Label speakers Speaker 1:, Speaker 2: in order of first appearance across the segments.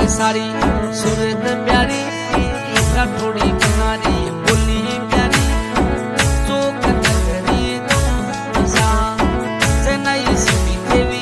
Speaker 1: सारी सूरत प्यारी थोड़ी बनारी बोली प्यारी चौक नगरी तो सा चेन्नई सिटी देवी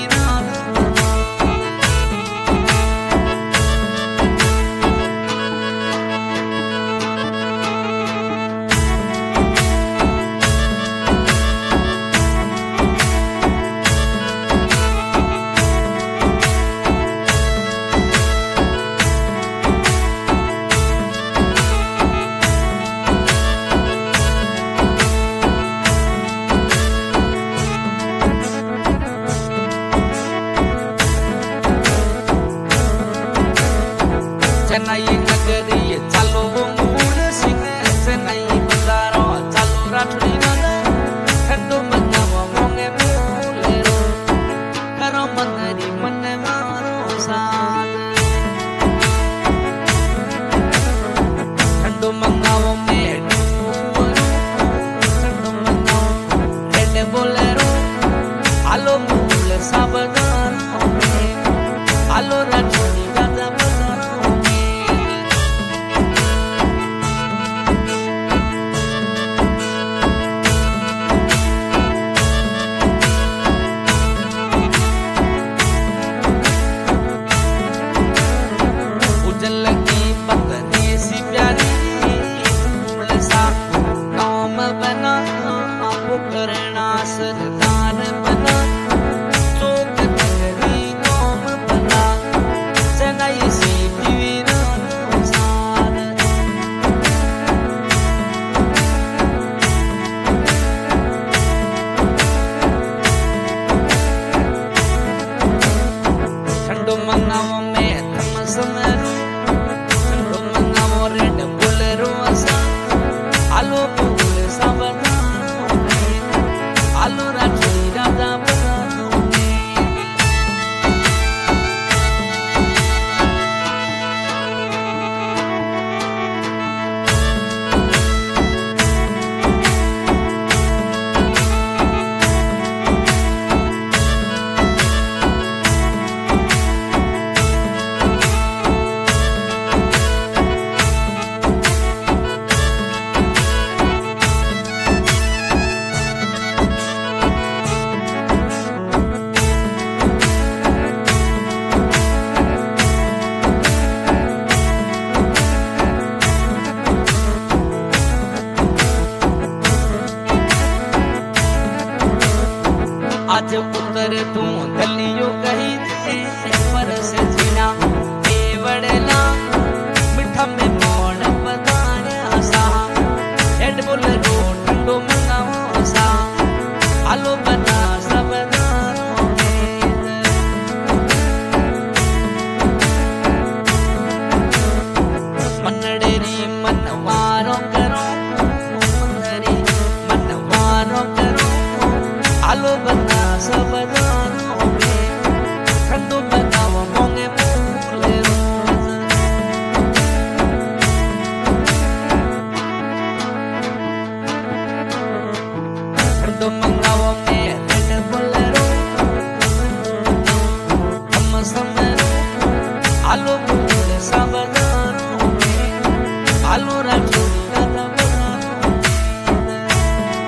Speaker 1: चेन्नई नगरी चलो मूल सिंह चेन्नई बंगारो चलो राठौड़ी गाना ठंडो मनावा मोंगे मूलेरो करो मनरी मन मारो साथ ठंडो मनावा में ठंडो मनावा हेड बोलेरो आलो मूल साबदारो आलो राठौड़ी गाना सरदार बना चौक नगरी कौम बना चेन्नई सिटी वीरान सार ठंडो मनावा में थम समरू ठंडो मनावा रेड बोलेरो असा आलो बोल साबना आलो राठौड़ी राजा आज उतर तू गलियों कही पर से जीना ए बड़ेला मिठा में मोड़ बताया सा हेड बोले रो ठंडो मनावा सा आलो बना सब मनडेरी मनवारो करो मनडेरी मनवारो करो आलो बना सब